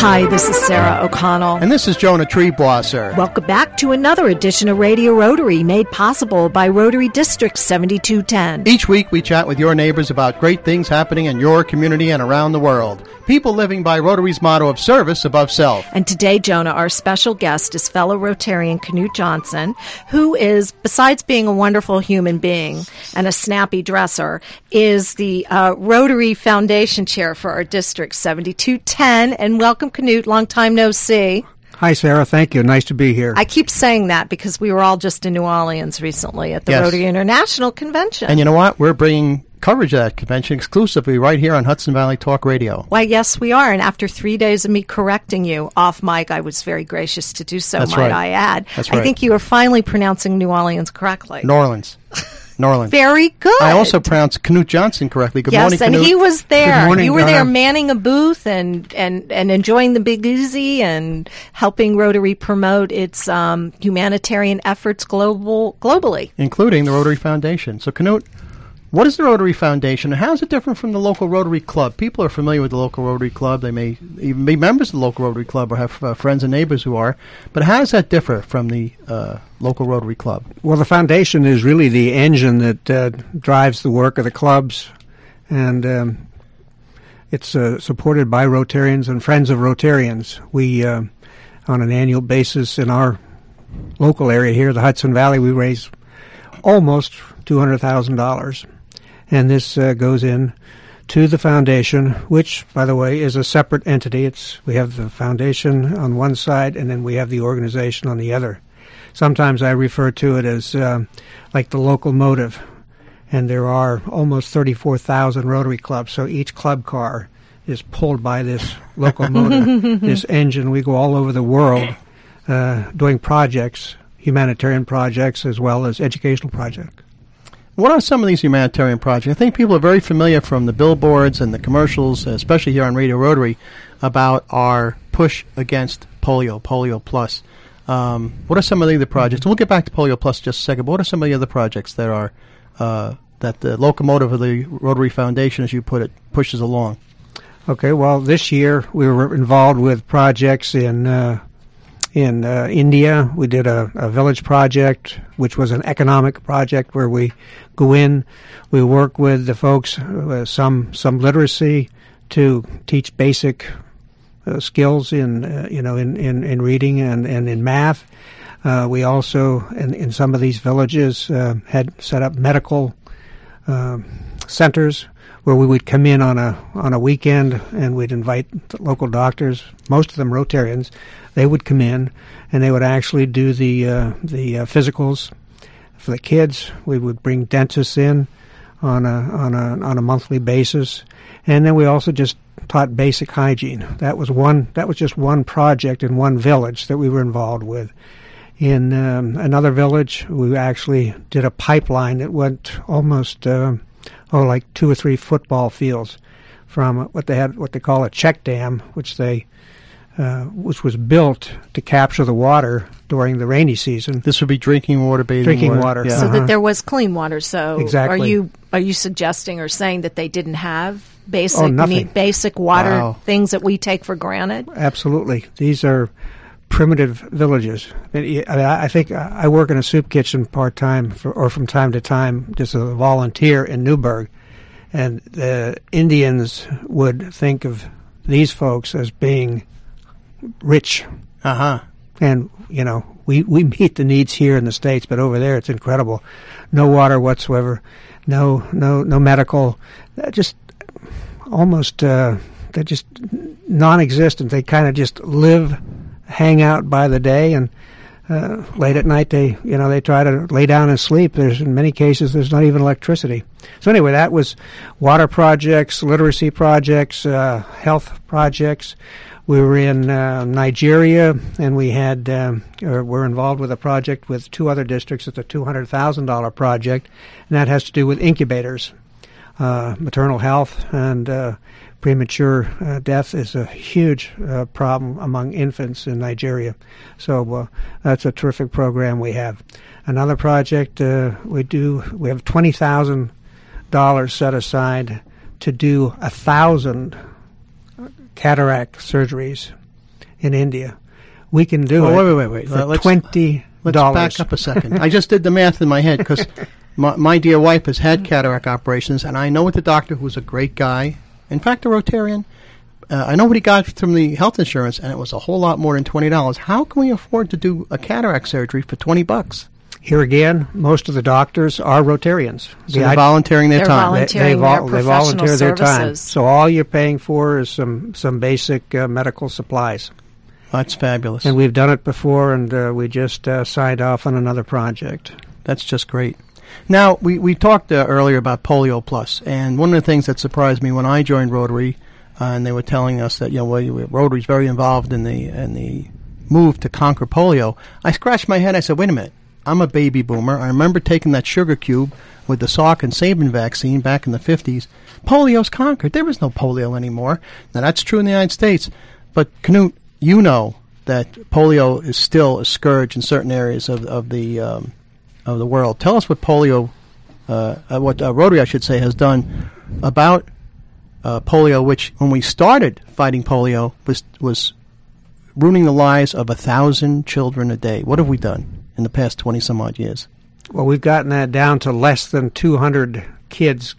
Hi, this is Sarah O'Connell. And this is Jonah Treebwasser. Welcome back to another edition of Radio Rotary, made possible by Rotary District 7210. Each week we chat with your neighbors about great things happening in your community and around the world. People living by Rotary's motto of service above self. And today, Jonah, our special guest is fellow Rotarian Knut Johnson, who is, besides being a wonderful human being and a snappy dresser, is the Rotary Foundation Chair for our District 7210. And welcome, Knut. Long time no see. Hi, Sarah. Thank you. Nice to be here. I keep saying that because we were all just in New Orleans recently at the Rotary International Convention. And you know what? We're bringing coverage of that convention exclusively right here on Hudson Valley Talk Radio. Why, yes, we are. And after 3 days of me correcting you off mic, I was very gracious to do so, That's might right. I add. That's right. I think you are finally pronouncing New Orleans correctly. New Orleans. Very good. I also pronounced Knut Johnson correctly. Good yes, morning, Knut. and he was there. Good morning, you were there Donna. manning a booth and enjoying the Big Easy and helping Rotary promote its humanitarian efforts globally. Including the Rotary Foundation. So, Knut, what is the Rotary Foundation, and how is it different from the local Rotary Club? People are familiar with the local Rotary Club. They may even be members of the local Rotary Club or have friends and neighbors who are. But how does that differ from the local Rotary Club? Well, the foundation is really the engine that drives the work of the clubs, and it's supported by Rotarians and Friends of Rotarians. We, on an annual basis in our local area here, the Hudson Valley, we raise almost $200,000. And this goes in to the foundation, which, by the way, is a separate entity. We have the foundation on one side, and then we have the organization on the other. Sometimes I refer to it as like the locomotive, and there are almost 34,000 Rotary clubs, so each club car is pulled by this locomotive, this engine. We go all over the world doing projects, humanitarian projects, as well as educational projects. What are some of these humanitarian projects? I think people are very familiar from the billboards and the commercials, especially here on Radio Rotary, about our push against polio, Polio Plus. What are some of the other projects? And we'll get back to Polio Plus in just a second, but what are some of the other projects that are that the locomotive of the Rotary Foundation, as you put it, pushes along? Okay, well, this year we were involved with projects in India. We did a village project, which was an economic project where we go in, we work with the folks, some literacy to teach basic skills in reading and in math. We also, in some of these villages, had set up medical centers where we would come in on a weekend and we'd invite the local doctors, most of them Rotarians. They would come in and they would actually do the physicals for the kids. We would bring dentists in on a monthly basis, and then we also just taught basic hygiene. That was just one project in one village that we were involved with. In another village, we actually did a pipeline that went almost like 2 or 3 football fields from what they call a check dam, which was built to capture the water during the rainy season. This would be drinking water, bathing water. Yeah. So that there was clean water. So exactly. Are you suggesting or saying that they didn't have nothing. basic water Wow. things that we take for granted? Absolutely. These are primitive villages. I think I work in a soup kitchen part-time or from time to time just as a volunteer in Newburgh, and the Indians would think of these folks as being rich. And, we meet the needs here in the States, but over there it's incredible. No water whatsoever, no medical, just almost, they're just non-existent. They kind of just live, hang out by the day, and late at night they try to lay down and sleep. In many cases there's not even electricity. So anyway, that was water projects, literacy projects, health projects. We were in Nigeria, and we're involved with a project with 2 other districts. It's a $200,000 project, and that has to do with incubators. Maternal health and premature death is a huge problem among infants in Nigeria. So that's a terrific program we have. Another project we have $20,000 set aside to do 1,000 cataract surgeries in India. We can do it. Wait. For $20. Let's back up a second. I just did the math in my head because my dear wife has had cataract operations, and I know what the doctor, who's a great guy, in fact, a Rotarian, I know what he got from the health insurance, and it was a whole lot more than $20. How can we afford to do a cataract surgery for $20? Here again, most of the doctors are Rotarians. So they're volunteering their time. They volunteer their time. So all you're paying for is some basic medical supplies. That's fabulous. And we've done it before, and we just signed off on another project. That's just great. Now, we talked earlier about Polio Plus, and one of the things that surprised me when I joined Rotary, and they were telling us that Rotary's very involved in the move to conquer polio. I scratched my head. I said, wait a minute. I'm a baby boomer. I remember taking that sugar cube with the Salk and Sabin vaccine back in the 50s. Polio's conquered. There was no polio anymore. Now, that's true in the United States. But, Knut, you know that polio is still a scourge in certain areas of the world. Tell us what polio, what Rotary, I should say, has done about polio, which, when we started fighting polio, was ruining the lives of 1,000 children a day. What have we done in the past 20-some-odd years? Well, we've gotten that down to less than 200 kids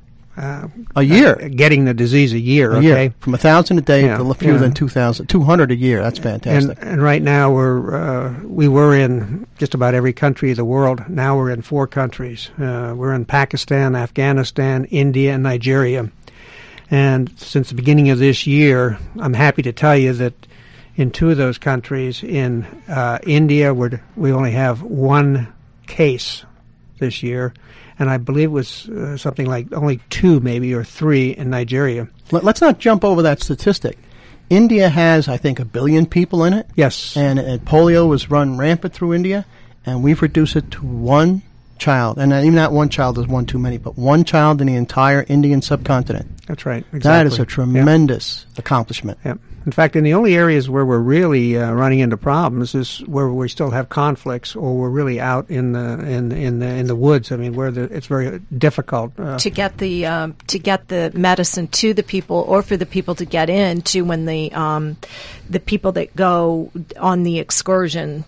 a year getting the disease a year. Year. From 1,000 a day to fewer than 200 a year. That's fantastic. And right now we were in just about every country of the world. Now we're in 4 countries. We're in Pakistan, Afghanistan, India, and Nigeria. And since the beginning of this year, I'm happy to tell you that in 2 of those countries, in India, we only have 1 case this year. And I believe it was something like only 2 maybe or 3 in Nigeria. Let's not jump over that statistic. India has, I think, 1 billion people in it. Yes. And polio was run rampant through India, and we've reduced it to 1 child. And even that 1 child is 1 too many, but 1 child in the entire Indian subcontinent. That's right. Exactly. That is a tremendous accomplishment. Yeah. In fact, in the only areas where we're really running into problems is where we still have conflicts, or we're really out in the woods. I mean, where it's very difficult to get the medicine to the people, or for the people to get in to when the people that go on the excursion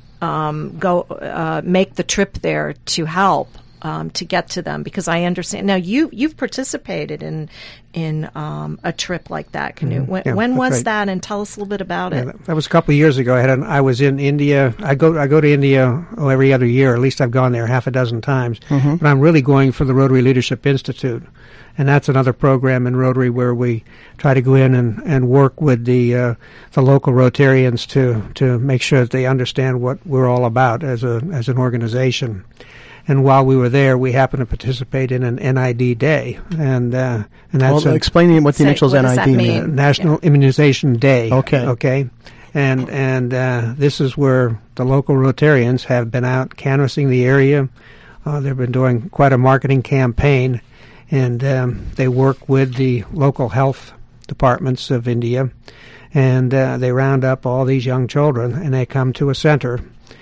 make the trip there to help. To get to them, because I understand now you've participated in a trip like that, Knut. When was that? And tell us a little bit about it. That was a couple of years ago. I was in India. I go to India every other year. At least I've gone there 6 times. Mm-hmm. But I'm really going for the Rotary Leadership Institute, and that's another program in Rotary where we try to go in and work with the local Rotarians to make sure that they understand what we're all about as an organization. And while we were there, we happened to participate in an NID day, and that's explaining what the initials NID mean. National Immunization Day. Okay. And this is where the local Rotarians have been out canvassing the area. They've been doing quite a marketing campaign, and they work with the local health departments of India, and they round up all these young children, and they come to a center,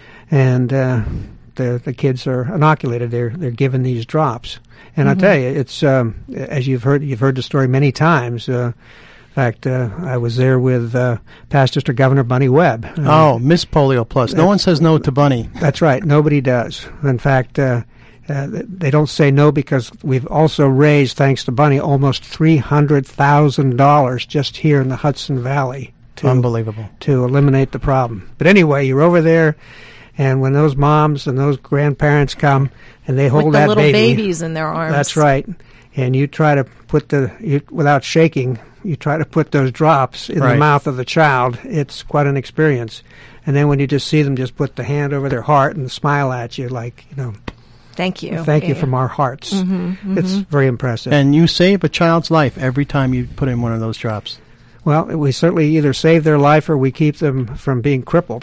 and the kids are inoculated. They're given these drops, and I'll tell you, it's as you've heard the story many times. In fact, I was there with past District Governor Bunny Webb. Miss Polio Plus. No one says no to Bunny. That's right. Nobody does. In fact, they don't say no because we've also raised, thanks to Bunny, almost $300,000 just here in the Hudson Valley. Unbelievable. To eliminate the problem. But anyway, you're over there. And when those moms and those grandparents come and they hold that baby, with the little babies in their arms. That's right. And you try to put without shaking, you try to put those drops in the mouth of the child. It's quite an experience. And then when you just see them just put the hand over their heart and smile at you, like, thank you. Thank you from our hearts. Mm-hmm. It's very impressive. And you save a child's life every time you put in one of those drops. Well, we certainly either save their life or we keep them from being crippled.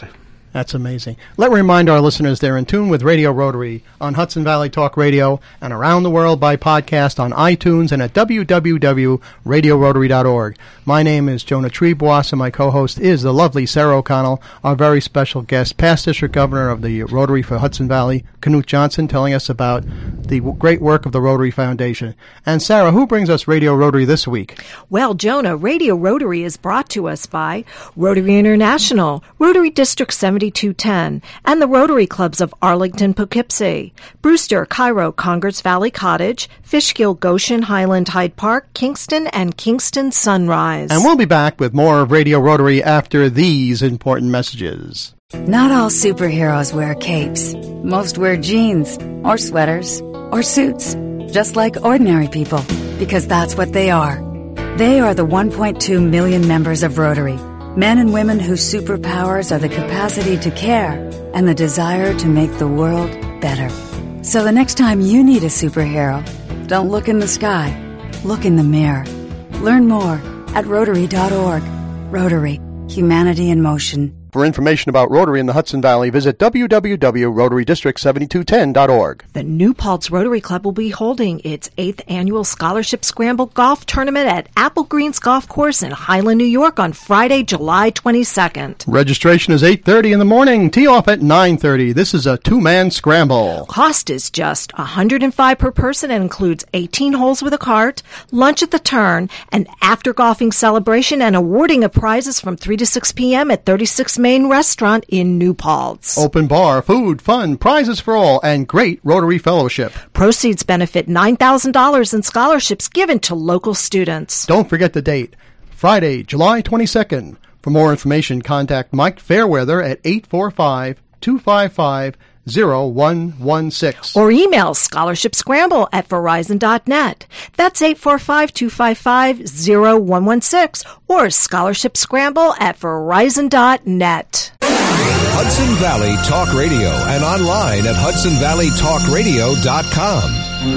That's amazing. Let me remind our listeners they're in tune with Radio Rotary on Hudson Valley Talk Radio and around the world by podcast on iTunes and at www.radiorotary.org. My name is Jonah Trebois, and my co-host is the lovely Sarah O'Connell, our very special guest, past District Governor of the Rotary for Hudson Valley, Knut Johnson, telling us about the great work of the Rotary Foundation. And Sarah, who brings us Radio Rotary this week? Well, Jonah, Radio Rotary is brought to us by Rotary International, Rotary District 7210, and the Rotary Clubs of Arlington, Poughkeepsie, Brewster, Cairo, Congers Valley Cottage, Fishkill, Goshen, Highland, Hyde Park, Kingston, and Kingston Sunrise. And we'll be back with more of Radio Rotary after these important messages. Not all superheroes wear capes. Most wear jeans, or sweaters, or suits, just like ordinary people, because that's what they are. They are the 1.2 million members of Rotary, men and women whose superpowers are the capacity to care and the desire to make the world better. So the next time you need a superhero, don't look in the sky, look in the mirror. Learn more at Rotary.org. Rotary, humanity in motion. For information about Rotary in the Hudson Valley, visit www.rotarydistrict7210.org. The New Paltz Rotary Club will be holding its 8th annual Scholarship Scramble Golf Tournament at Apple Greens Golf Course in Highland, New York on Friday, July 22nd. Registration is 8:30 in the morning, tee off at 9:30. This is a two-man scramble. Cost is just $105 per person and includes 18 holes with a cart, lunch at the turn, an after-golfing celebration, and awarding of prizes from 3 to 6 p.m. at 36 Main Restaurant in New Paltz. Open bar, food, fun, prizes for all, and great Rotary Fellowship. Proceeds benefit $9,000 in scholarships given to local students. Don't forget the date, Friday, July 22nd. For more information, contact Mike Fairweather at 845-255-0116. Or email scholarshipscramble@verizon.net. That's 845-255-0116 or scholarshipscramble@verizon.net. Hudson Valley Talk Radio and online at hudsonvalleytalkradio.com.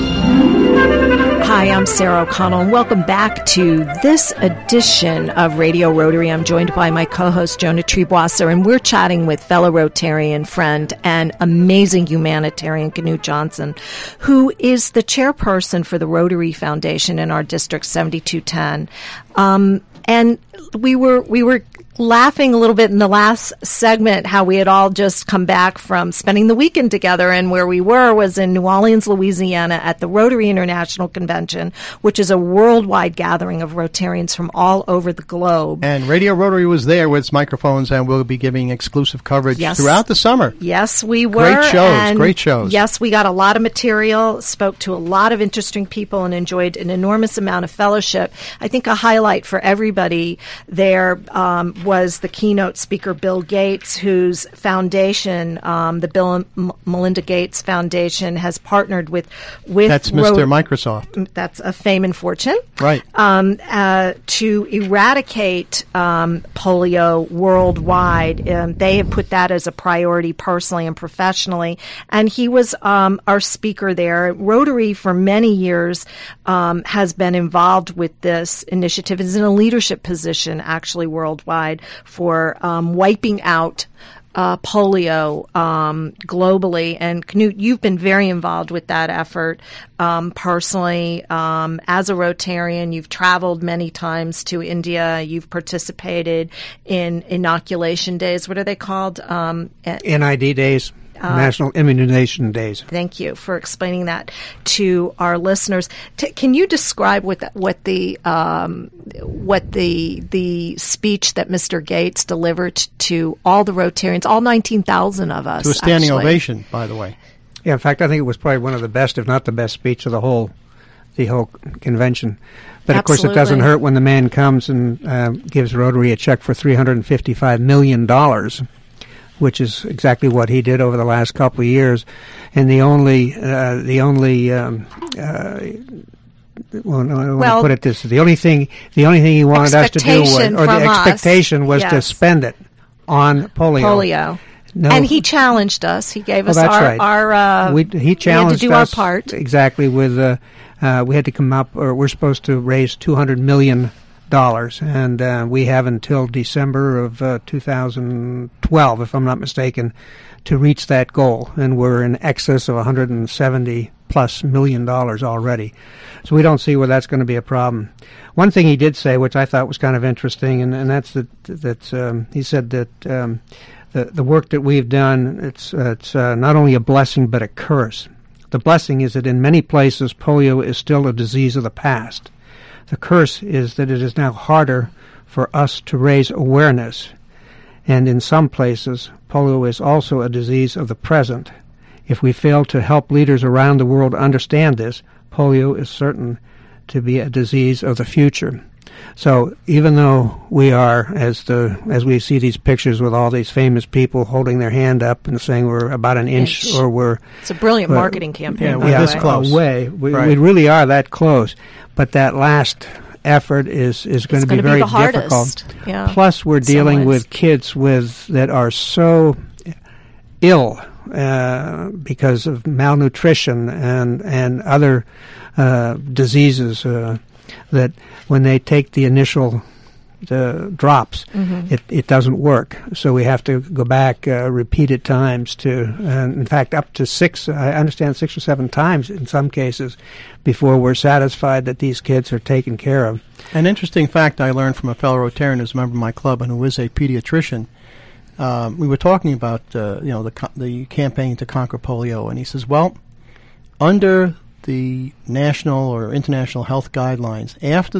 Hi, I'm Sarah O'Connell, and welcome back to this edition of Radio Rotary. I'm joined by my co-host, Jonah Trebois, and we're chatting with fellow Rotarian friend and amazing humanitarian Knut Johnson, who is the chairperson for the Rotary Foundation in our District 7210. And we were laughing a little bit in the last segment how we had all just come back from spending the weekend together, and where we were was in New Orleans, Louisiana at the Rotary International Convention, which is a worldwide gathering of Rotarians from all over the globe. And Radio Rotary was there with its microphones, and we'll be giving exclusive coverage throughout the summer. Yes, we were. Great shows. Yes, we got a lot of material, spoke to a lot of interesting people, and enjoyed an enormous amount of fellowship. I think a highlight for everybody there was the keynote speaker, Bill Gates, whose foundation, the Bill and Melinda Gates Foundation, has partnered with That's Mr. Microsoft. That's a fame and fortune. Right. To eradicate polio worldwide. They have put that as a priority personally and professionally. And he was our speaker there. Rotary, for many years, has been involved with this initiative. Is in a leadership position, actually, worldwide for wiping out polio globally. And Knut, you've been very involved with that effort personally. As a Rotarian, you've traveled many times to India. You've participated in inoculation days. What are they called? NID days. National Immunization Days. Thank you for explaining that to our listeners. Can you describe what the speech that Mr. Gates delivered to all the Rotarians, all 19,000 of us? To a standing ovation, by the way. Yeah, in fact, I think it was probably one of the best, if not the best, speech of the whole convention. But of course, it doesn't hurt when the man comes and gives Rotary a check for $355 million. Which is exactly what he did over the last couple of years, and I want to put it this: the only thing he wanted us to do was to spend it on polio. No. And he challenged us. He gave us he we had challenged to do us our part. Exactly. With we had to come up, or we're supposed to raise $200 million and we have until December of 2012, if I'm not mistaken, to reach that goal, and we're in excess of $170+ million already. So we don't see where that's going to be a problem. One thing he did say, which I thought was kind of interesting, and that's that he said that the work that we've done, it's not only a blessing but a curse. The blessing is that in many places polio is still a disease of the past. The curse is that it is now harder for us to raise awareness. And in some places, polio is also a disease of the present. If we fail to help leaders around the world understand this, polio is certain to be a disease of the future. So even though we are, as we see these pictures with all these famous people holding their hand up and saying we're about an inch or we're... It's a brilliant marketing campaign. Yeah, we're this close. Away. We really are that close. But that last effort is going to be very difficult. Yeah, plus, we're dealing with kids that are so ill because of malnutrition and other diseases that when they take the initial drops, it doesn't work. So we have to go back repeated times in fact, up to 6 or 7 times in some cases before we're satisfied that these kids are taken care of. An interesting fact I learned from a fellow Rotarian who's a member of my club and who is a pediatrician. We were talking about the campaign to conquer polio, and he says, well, under the national or international health guidelines, after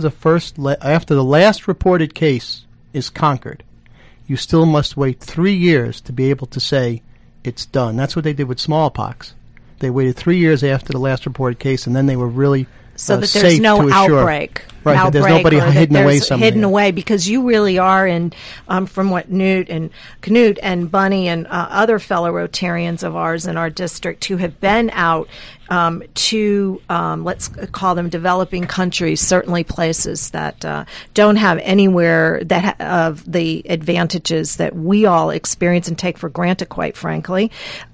the last reported case is conquered, you still must wait 3 years to be able to say it's done. That's what they did with smallpox. They waited 3 years after the last reported case, and then they were really so that there's no outbreak. Right, there's nobody hidden away somewhere. Hidden away, because you really are in, from what Knut and Bunny and other fellow Rotarians of ours in our district who have been out to, let's call them developing countries, certainly places that don't have anywhere that of the advantages that we all experience and take for granted, quite frankly.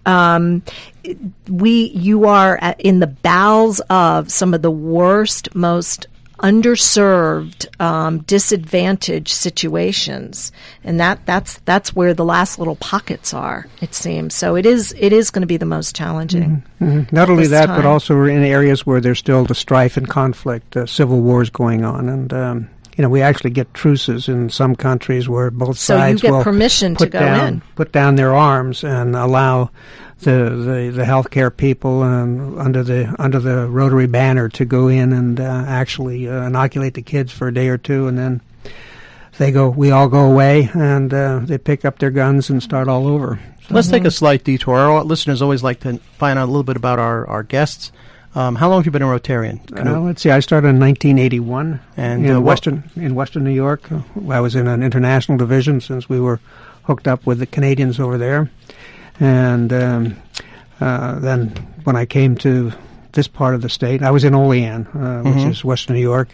You are in the bowels of some of the worst, most underserved, disadvantaged situations, and that's where the last little pockets are, it seems. So it is going to be the most challenging. Not only that, but also we're in areas where there's still the strife and conflict, civil wars going on, and we actually get truces in some countries where both sides will permission to go in, put down their arms, and allow the healthcare people under the Rotary banner to go in and actually inoculate the kids for a day or two, and then we all go away, and they pick up their guns and start all over. So let's take a slight detour. Our listeners always like to find out a little bit about our guests. How long have you been a Rotarian? Let's see. I started in 1981 and in Western New York. I was in an international division since we were hooked up with the Canadians over there. And then when I came to this part of the state, I was in Olean, which is Western New York.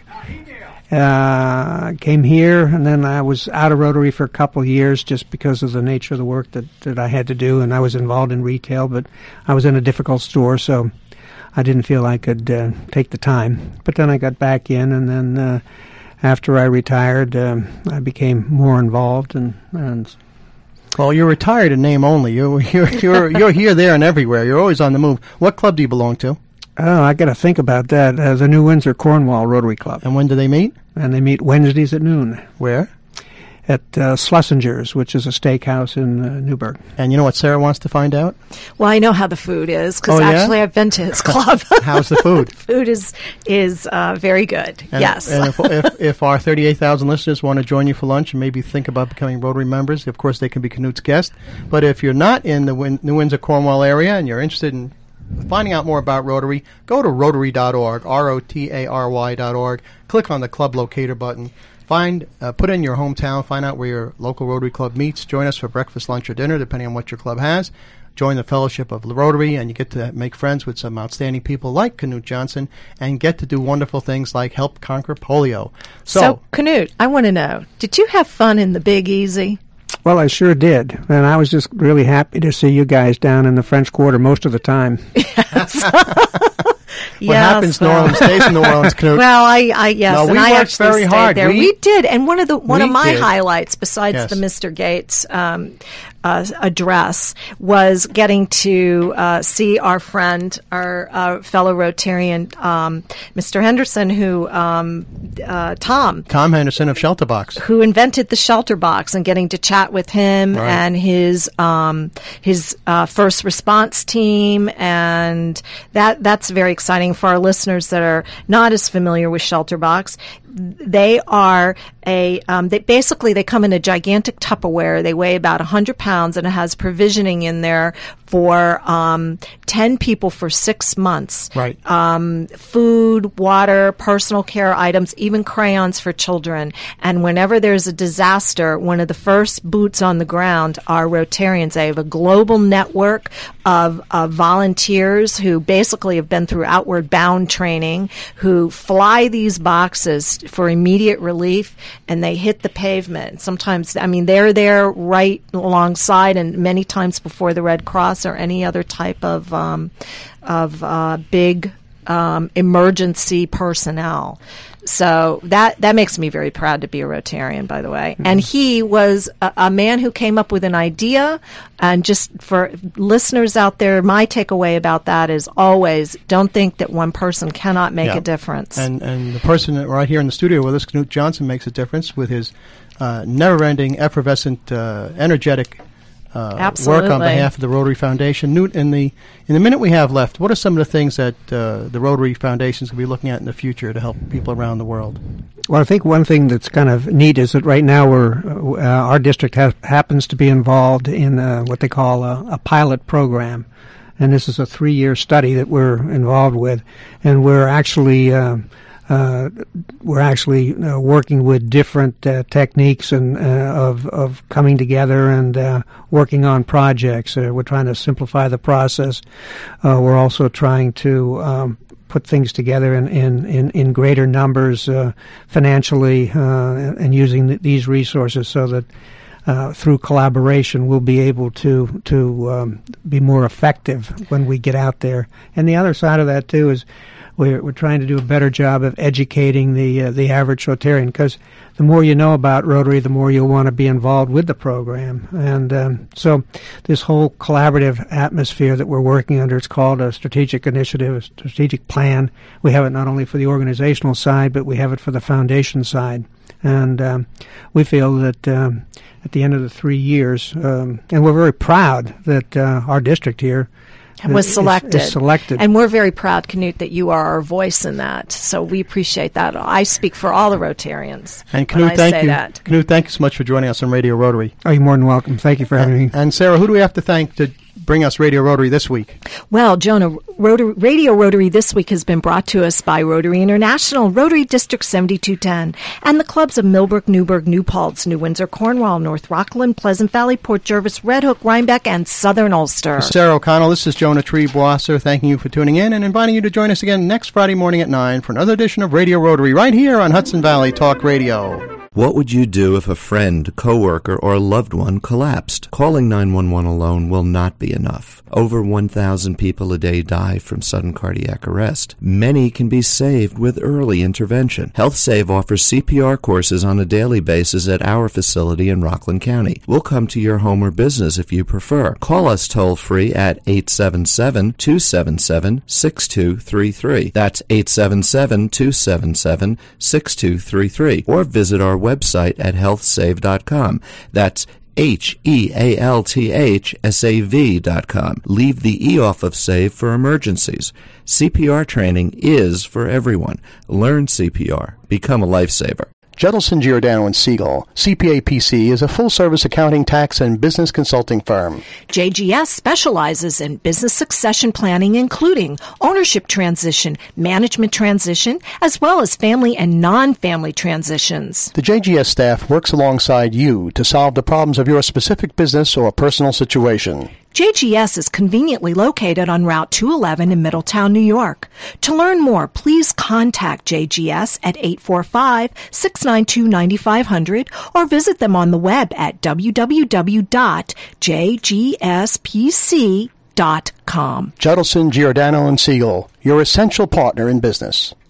Came here, and then I was out of Rotary for a couple of years just because of the nature of the work that I had to do, and I was involved in retail, but I was in a difficult store, so I didn't feel I could take the time. But then I got back in, and then after I retired, I became more involved, and well, you're retired in name only. You're here, there, and everywhere. You're always on the move. What club do you belong to? Oh, I got to think about that. The New Windsor Cornwall Rotary Club. And when do they meet? And they meet Wednesdays at noon. Where? At Schlesinger's, which is a steakhouse in Newburgh. And you know what Sarah wants to find out? Well, I know how the food is, because actually I've been to his club. How's the food? The food is very good, yes. And if our 38,000 listeners want to join you for lunch and maybe think about becoming Rotary members, of course they can be Knut's guest. But if you're not in the New Windsor Cornwall area and you're interested in finding out more about Rotary, go to Rotary.org, Rotary.org. Click on the club locator button. Put in your hometown, find out where your local Rotary Club meets. Join us for breakfast, lunch, or dinner, depending on what your club has. Join the Fellowship of Rotary, and you get to make friends with some outstanding people like Knut Johnson, and get to do wonderful things like help conquer polio. So Knut, I want to know, did you have fun in the Big Easy? Well, I sure did, and I was just really happy to see you guys down in the French Quarter most of the time. Yes. What happens in New Orleans stays in New Orleans, Knut. Well, yes, no, and I worked actually very stayed hard. there. We did, and one of my did. highlights, besides Yes. the Mr. Gates address, was getting to see our friend, our fellow Rotarian, Mr. Henderson, who Tom Henderson of Shelter Box, who invented the Shelter Box, and getting to chat with him Right. and his first response team, and that's very exciting for our listeners that are not as familiar with Shelter Box. They are they come in a gigantic Tupperware. They weigh about 100 pounds, and it has provisioning in there for 10 people for 6 months. Right. Food, water, personal care items, even crayons for children. And whenever there's a disaster, one of the first boots on the ground are Rotarians. They have a global network of volunteers who basically have been through Outward Bound training, who fly these boxes for immediate relief, and they hit the pavement. Sometimes, they're there right alongside, and many times before the Red Cross or any other type of big emergency personnel. So that makes me very proud to be a Rotarian, by the way. Mm-hmm. And he was a man who came up with an idea. And just for listeners out there, my takeaway about that is always don't think that one person cannot make a difference. And the person right here in the studio with us, Knut Johnson, makes a difference with his never-ending, effervescent, energetic work on behalf of the Rotary Foundation. Knut, in the minute we have left, what are some of the things that the Rotary Foundation is going to be looking at in the future to help people around the world? Well, I think one thing that's kind of neat is that right now our district happens to be involved in what they call a pilot program, and this is a 3-year study that we're involved with, and we're actually working with different techniques and of coming together and working on projects. We're trying to simplify the process. We're also trying to put things together in greater numbers financially and using these resources so that through collaboration we'll be able to be more effective when we get out there. And the other side of that too is we're trying to do a better job of educating the average Rotarian, because the more you know about Rotary, the more you'll want to be involved with the program. And so this whole collaborative atmosphere that we're working under, it's called a strategic initiative, a strategic plan. We have it not only for the organizational side, but we have it for the foundation side. And we feel that at the end of the 3 years, and we're very proud that our district here was selected. Is selected. And we're very proud, Knut, that you are our voice in that. So we appreciate that. I speak for all the Rotarians. And Knut, Knut, thank you so much for joining us on Radio Rotary. Oh, you're more than welcome. Thank you for having me. And Sarah, who do we have to thank to bring us Radio Rotary this week? Well, Jonah, Radio Rotary this week has been brought to us by Rotary International, Rotary District 7210, and the clubs of Millbrook, Newburgh, New Paltz, New Windsor, Cornwall, North Rockland, Pleasant Valley, Port Jervis, Red Hook, Rhinebeck, and Southern Ulster. Sarah O'Connell, this is Jonah Triebwasser, thanking you for tuning in and inviting you to join us again next Friday morning at 9 for another edition of Radio Rotary right here on Hudson Valley Talk Radio. What would you do if a friend, coworker, or a loved one collapsed? Calling 911 alone will not be enough. Over 1,000 people a day die from sudden cardiac arrest. Many can be saved with early intervention. HealthSave offers CPR courses on a daily basis at our facility in Rockland County. We'll come to your home or business if you prefer. Call us toll-free at 877-277-6233. That's 877-277-6233. Or visit our website at healthsave.com. That's HEALTHSAV.com. Leave the E off of SAVE for emergencies. CPR training is for everyone. Learn CPR. Become a lifesaver. Judelson, Giordano & Siegel, CPA PC, is a full-service accounting, tax, and business consulting firm. JGS specializes in business succession planning, including ownership transition, management transition, as well as family and non-family transitions. The JGS staff works alongside you to solve the problems of your specific business or personal situation. JGS is conveniently located on Route 211 in Middletown, New York. To learn more, please contact JGS at 845-692-9500 or visit them on the web at www.jgspc.com. Judelson, Giordano & Siegel, your essential partner in business.